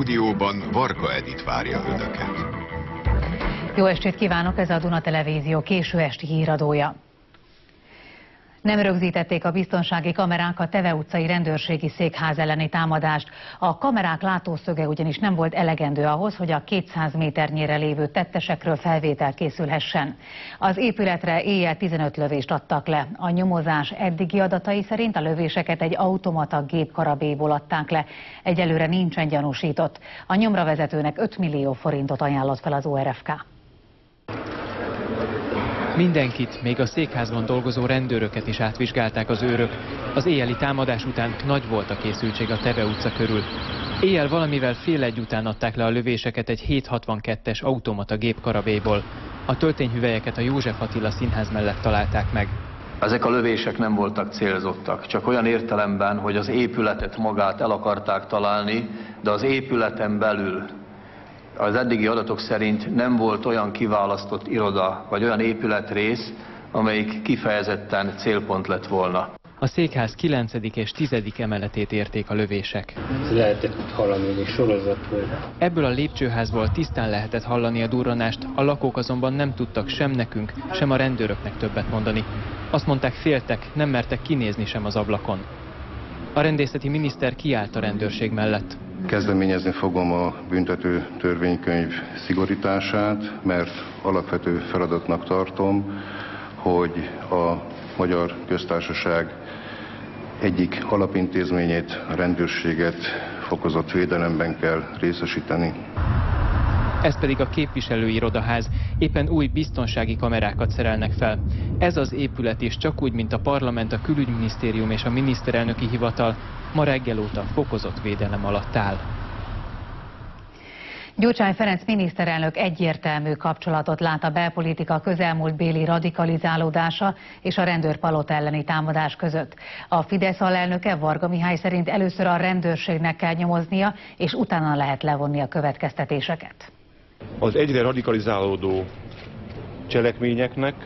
stúdióban Varga Edit várja önöket. Jó estét kívánok, ez a Duna Televízió késő esti híradója. Nem rögzítették a biztonsági kamerák a Teve utcai rendőrségi székház elleni támadást. A kamerák látószöge ugyanis nem volt elegendő ahhoz, hogy a 200 méternyire lévő tettesekről felvétel készülhessen. Az épületre éjjel 15 lövést adtak le. A nyomozás eddigi adatai szerint a lövéseket egy automata gépkarabélyból adták le. Egyelőre nincsen gyanúsított. A nyomravezetőnek 5 millió forintot ajánlott fel az ORFK. Mindenkit, még a székházban dolgozó rendőröket is átvizsgálták az őrök. Az éjjeli támadás után nagy volt a készültség a Teve utca körül. Éjjel valamivel fél egy után adták le a lövéseket egy 762-es automata gépkarabélyból. A töltényhüvelyeket a József Attila Színház mellett találták meg. Ezek a lövések nem voltak célzottak, csak olyan értelemben, hogy az épületet magát el akarták találni, de az épületen belül az eddigi adatok szerint nem volt olyan kiválasztott iroda, vagy olyan épületrész, amelyik kifejezetten célpont lett volna. A székház 9. és 10. emeletét érték a lövések. Lehetett hallani, hogy egy sorozat volt. Ebből a lépcsőházból tisztán lehetett hallani a durranást, a lakók azonban nem tudtak sem nekünk, sem a rendőröknek többet mondani. Azt mondták, féltek, nem mertek kinézni sem az ablakon. A rendészeti miniszter kiállt a rendőrség mellett. Kezdeményezni fogom a büntető törvénykönyv szigorítását, mert alapvető feladatnak tartom, hogy a Magyar Köztársaság egyik alapintézményét, a rendőrséget fokozott védelemben kell részesíteni. Ez pedig a képviselői irodaház, éppen új biztonsági kamerákat szerelnek fel. Ez az épület is csak úgy, mint a parlament, a külügyminisztérium és a miniszterelnöki hivatal ma reggel óta fokozott védelem alatt áll. Gyurcsány Ferenc miniszterelnök egyértelmű kapcsolatot lát a belpolitika közelmúltbéli radikalizálódása és a rendőrpalota elleni támadás között. A Fidesz alelnöke Varga Mihály szerint először a rendőrségnek kell nyomoznia, és utána lehet levonni a következtetéseket. Az egyre radikalizálódó cselekményeknek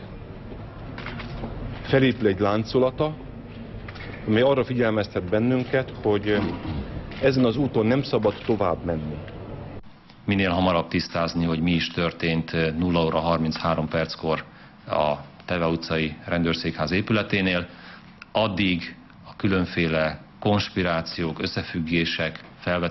felépül egy láncolata, amely arra figyelmeztet bennünket, hogy ezen az úton nem szabad tovább menni. Minél hamarabb tisztázni, hogy mi is történt 0 óra 33 perckor a Teve utcai rendőrszékház épületénél, addig a különféle konspirációk, összefüggések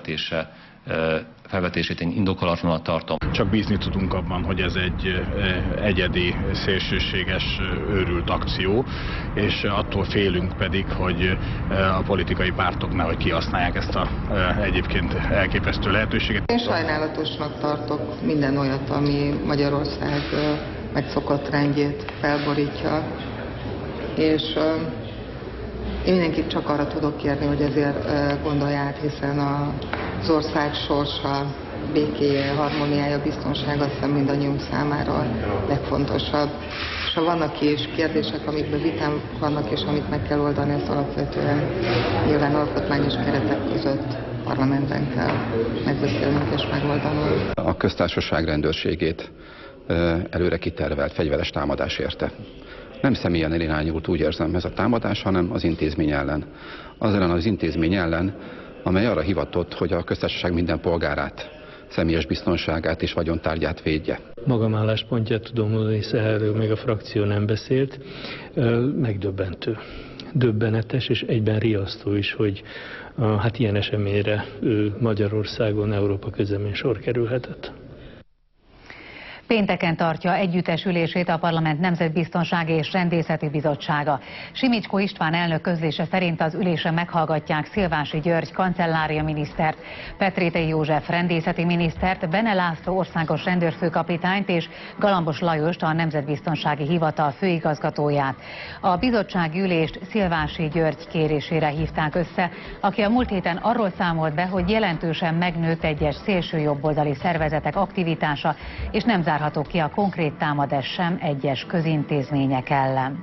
felvetését én indokolatlanak tartom. Csak bízni tudunk abban, hogy ez egy egyedi, szélsőséges, őrült akció, és attól félünk pedig, hogy a politikai pártok nehogy kihasználják ezt a egyébként elképesztő lehetőséget. Én sajnálatosnak tartok minden olyat, ami Magyarország megszokott rendjét felborítja, és én mindenkit csak arra tudok kérni, hogy ezért gondolják, hiszen az ország sorsa, békéje, harmóniája, biztonsága aztán mindannyiunk számára a legfontosabb. És ha vannak is kérdések, amikben vitám vannak, és amit meg kell oldani, az alapvetően nyilván alkotmányos keretek között parlamentben kell megbeszélnünk és megoldanunk. A köztársaság rendőrségét előre kitervelt fegyveres támadás érte. Nem személyen elirányult, úgy érzem, ez a támadás, hanem az intézmény ellen. Az ellen az intézmény ellen, amely arra hivatott, hogy a köztársaság minden polgárát, személyes biztonságát és vagyontárgyát védje. Magam álláspontját tudom mondani, hiszen erről még a frakció nem beszélt. Megdöbbentő. Döbbenetes és egyben riasztó is, hogy hát ilyen eseményre Magyarországon, Európa közemén sor kerülhetett. Pénteken tartja együttesülését a Parlament Nemzetbiztonsági és Rendészeti Bizottsága. Simicskó István elnök közlése szerint az ülésen meghallgatják Szilvási György kancellária minisztert, Petrétei József rendészeti minisztert, Bene László országos rendőrfőkapitányt és Galambos Lajost, a Nemzetbiztonsági Hivatal főigazgatóját. A bizottsági ülést Szilvási György kérésére hívták össze, aki a múlt héten arról számolt be, hogy jelentősen megnőtt egyes szélsőjobboldali szervezetek aktivitása, és nem zárható ki a konkrét támadás sem egyes közintézmények ellen.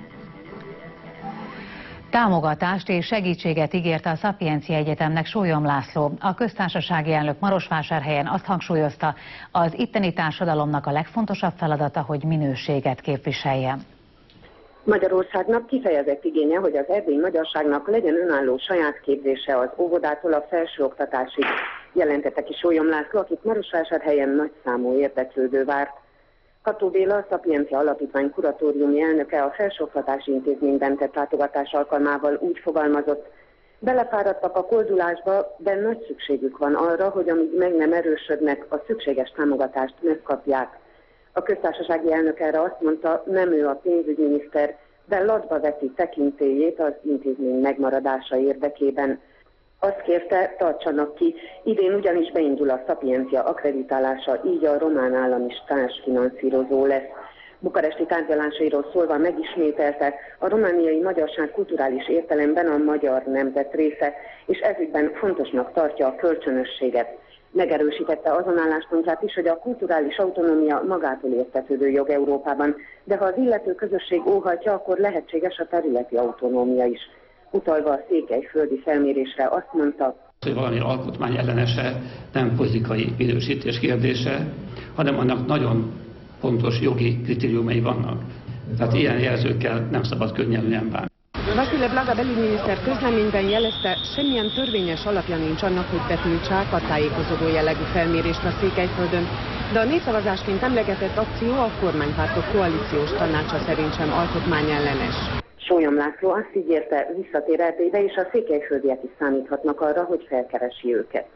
Támogatást és segítséget ígért a Szapiencia Egyetemnek Sólyom László. A köztársasági elnök Marosvásárhelyen azt hangsúlyozta, az itteni társadalomnak a legfontosabb feladata, hogy minőséget képviseljen. Magyarországnak kifejezett igénye, hogy az erdélyi magyarságnak legyen önálló saját képzése az óvodától a felsőoktatásig, jelentette ki Sólyom László, akit Marosvásárhelyen nagyszámú érdeklődő várt. Kató Béla, a Szapiencia Alapítvány kuratóriumi elnöke a Felsőoktatási Intézményben tett látogatás alkalmával úgy fogalmazott: belefáradtak a koldulásba, de nagy szükségük van arra, hogy amíg meg nem erősödnek, a szükséges támogatást megkapják. A köztársasági elnök erre azt mondta, nem ő a pénzügyminiszter, de latba veti tekintélyét az intézmény megmaradása érdekében. Azt kérte, tartsanak ki, idén ugyanis beindul a Szapiencia akkreditálása, így a román állam is társfinanszírozó lesz. Bukaresti tárgyalásairól szólva megismételte, a romániai magyarság kulturális értelemben a magyar nemzet része, és ezügyben fontosnak tartja a kölcsönösséget. Megerősítette azon álláspontját is, hogy a kulturális autonómia magától értetődő jog Európában, de ha az illető közösség óhajtja, akkor lehetséges a területi autonómia is. Utalva a székelyföldi felmérésre azt mondta, hogy valami alkotmány ellenese nem politikai minősítés kérdése, hanem annak nagyon pontos jogi kritériumai vannak. Tehát ilyen jelzőkkel nem szabad könnyelműen bánni. Vasile Blaga belügyminiszter közleményben jelezte, semmilyen törvényes alapja nincs annak, hogy betiltsák a tájékozódó jellegű felmérést a Székelyföldön, de a népszavazásként emlegetett akció a kormánypártok koalíciós tanácsa szerint sem alkotmányellenes. Sólyom László azt ígérte, visszatér Erdélybe, és a székelyföldiek is számíthatnak arra, hogy felkeresi őket.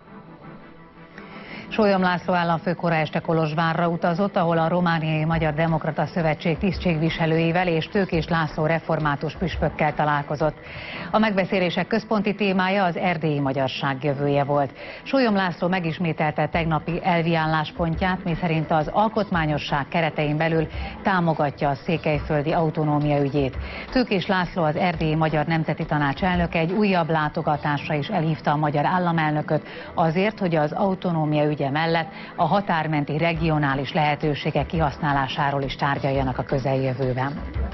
Sólyom László államfő kora este Kolozsvárra utazott, ahol a Romániai Magyar Demokrata Szövetség tisztségviselőivel és Tőkés László református püspökkel találkozott. A megbeszélések központi témája az erdélyi magyarság jövője volt. Sólyom László megismételte tegnapi elvi álláspontját, miszerint az alkotmányosság keretein belül támogatja a székelyföldi autonómia ügyét. Tőkés László, az Erdélyi Magyar Nemzeti Tanács elnöke egy újabb látogatásra is elhívta a magyar államelnököt azért, hogy az autonómia ügye mellett a határmenti regionális lehetőségek kihasználásáról is tárgyaljanak a közeljövőben.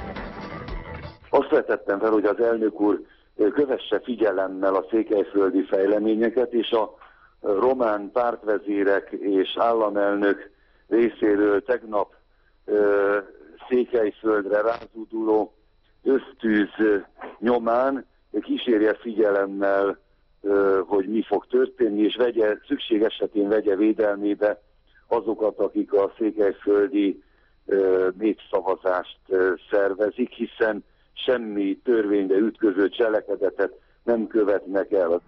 Azt vetettem fel, hogy az elnök úr kövesse figyelemmel a székelyföldi fejleményeket, és a román pártvezérek és államelnök részéről tegnap Székelyföldre rázóduló ösztűz nyomán kísérje figyelemmel, hogy mi fog történni, és szükség esetén vegye védelmébe azokat, akik a székelyföldi népszavazást szervezik, hiszen semmi törvénybe ütköző cselekedetet nem követnek el.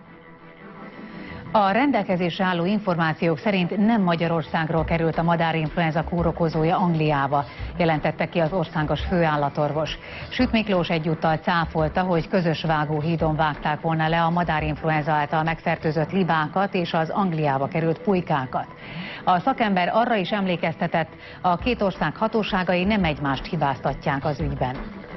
A rendelkezésre álló információk szerint nem Magyarországról került a madárinfluenza kórokozója Angliába, jelentette ki az országos főállatorvos. Süt Miklós egyúttal cáfolta, hogy közös vágóhídon vágták volna le a madárinfluenza által megfertőzött libákat és az Angliába került pulykákat. A szakember arra is emlékeztetett, a két ország hatóságai nem egymást hibáztatják az ügyben.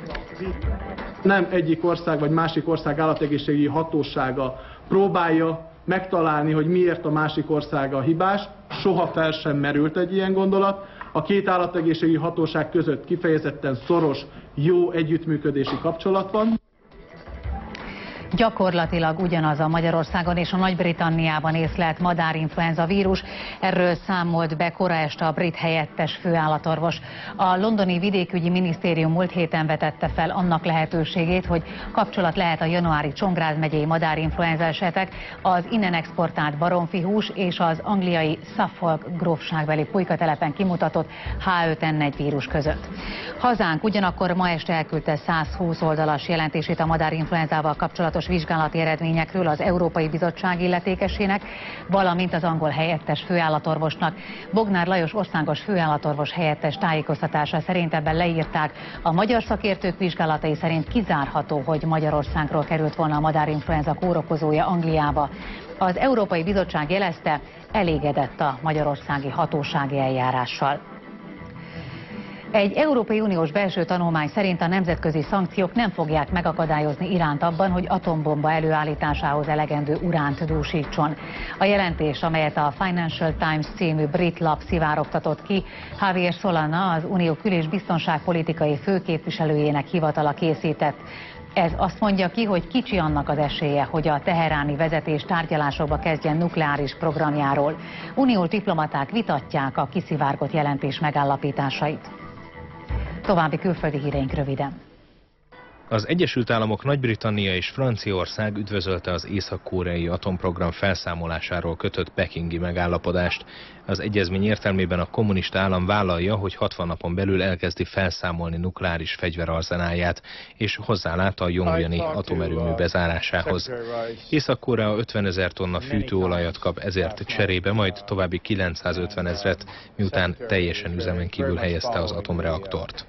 Nem egyik ország vagy másik ország állategészségügyi hatósága próbálja megtalálni, hogy miért a másik országa hibás, soha fel sem merült egy ilyen gondolat. A két állategészségügyi hatóság között kifejezetten szoros, jó együttműködési kapcsolat van. Gyakorlatilag ugyanaz a Magyarországon és a Nagy-Britanniában észlelt madárinfluenza vírus. Erről számolt be kora este a brit helyettes főállatorvos. A londoni vidékügyi minisztérium múlt héten vetette fel annak lehetőségét, hogy kapcsolat lehet a januári Csongrád megyei madárinfluenza esetek, az innen exportált baromfihús és az angliai Suffolk grófságbeli pulykatelepen kimutatott H5N1 vírus között. Hazánk ugyanakkor ma este elküldte 120 oldalas jelentését a madárinfluenzával kapcsolatos vizsgálati eredményekről az Európai Bizottság illetékesének, valamint az angol helyettes főállatorvosnak. Bognár Lajos országos főállatorvos helyettes tájékoztatása szerint ebben leírták, a magyar szakértők vizsgálatai szerint kizárható, hogy Magyarországról került volna a madárinfluenza kórokozója Angliába. Az Európai Bizottság jelezte, elégedett a magyarországi hatósági eljárással. Egy Európai Uniós belső tanulmány szerint a nemzetközi szankciók nem fogják megakadályozni Iránt abban, hogy atombomba előállításához elegendő uránt dúsítson. A jelentés, amelyet a Financial Times című brit lap szivárogtatott ki, Javier Solana, az Unió kül- és biztonságpolitikai főképviselőjének hivatala készített. Ez azt mondja ki, hogy kicsi annak az esélye, hogy a teheráni vezetés tárgyalásokba kezdjen nukleáris programjáról. Uniós diplomaták vitatják a kiszivárgott jelentés megállapításait. További külföldi híreink röviden. Az Egyesült Államok, Nagy-Britannia és Franciaország üdvözölte az észak-koreai atomprogram felszámolásáról kötött pekingi megállapodást. Az egyezmény értelmében a kommunista állam vállalja, hogy 60 napon belül elkezdi felszámolni nukleáris fegyverarzenálját, és hozzálát a Yongbani atomerőmű bezárásához. Észak-Korea 50 000 tonna fűtőolajat kap ezért cserébe, majd további 950 000-et, miután teljesen üzemen kívül helyezte az atomreaktort.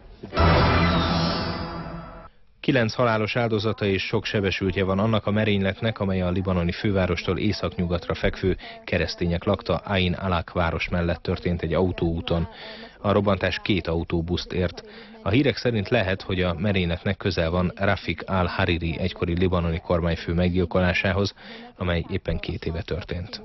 9 halálos áldozata és sok sebesültje van annak a merényletnek, amely a libanoni fővárostól északnyugatra fekvő keresztények lakta Ain Alak város mellett történt egy autóúton. A robbantás 2 autóbuszt ért. A hírek szerint lehet, hogy a merényletnek közel van Rafik al-Hariri egykori libanoni kormányfő meggyilkolásához, amely éppen 2 éve történt.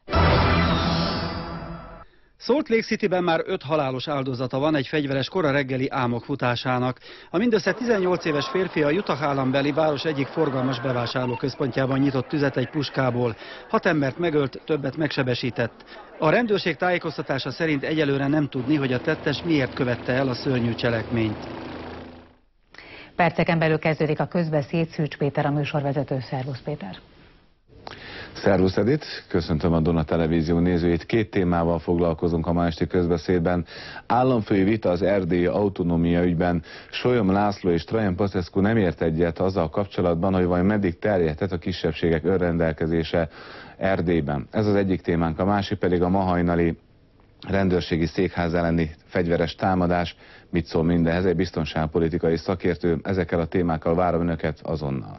Salt Lake Cityben már 5 halálos áldozata van egy fegyveres kora reggeli álmok futásának. A mindössze 18 éves férfi a Utah állambeli város egyik forgalmas bevásárlóközpontjában nyitott tüzet egy puskából. 6 embert megölt, többet megsebesített. A rendőrség tájékoztatása szerint egyelőre nem tudni, hogy a tettes miért követte el a szörnyű cselekményt. Perceken belül kezdődik a közbeszéd, Szűcs Péter a műsorvezető. Szervusz Péter! Szervusz Edith, köszöntöm a Duna Televízió nézőit. 2 témával foglalkozunk a ma esti közbeszédben. Államfői vita az erdélyi autonómia ügyben. Solyom László és Traian Băsescu nem ért egyet azzal kapcsolatban, hogy vajon meddig terjedhet a kisebbségek önrendelkezése Erdélyben. Ez az egyik témánk, a másik pedig a ma hajnali rendőrségi székház elleni fegyveres támadás. Mit szól mindehhez egy biztonságpolitikai szakértő? Ezekkel a témákkal várom önöket azonnal.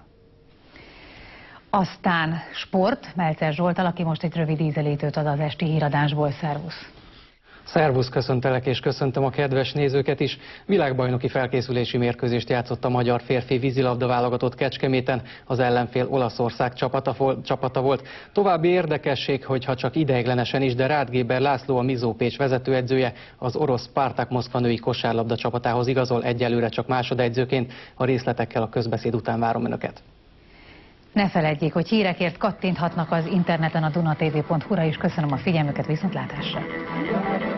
Aztán sport, Melzer Zsolttal, aki most egy rövid ízelítőt ad az esti híradásból. Szervusz! Szervusz, köszöntelek és köszöntöm a kedves nézőket is. Világbajnoki felkészülési mérkőzést játszott a magyar férfi vízilabda válogatott Kecskeméten. Az ellenfél Olaszország csapata volt. További érdekesség, hogyha csak ideiglenesen is, de Ráth Géber László, a Mizó Pécs vezetőedzője az orosz Spartak Moszkva női kosárlabda csapatához igazol, egyelőre csak másodedzőként. A részletekkel a közbeszéd után várom önöket. Ne feledjék, hogy hírekért kattinthatnak az interneten a dunatv.hu-ra, és köszönöm a figyelmüket, viszontlátásra!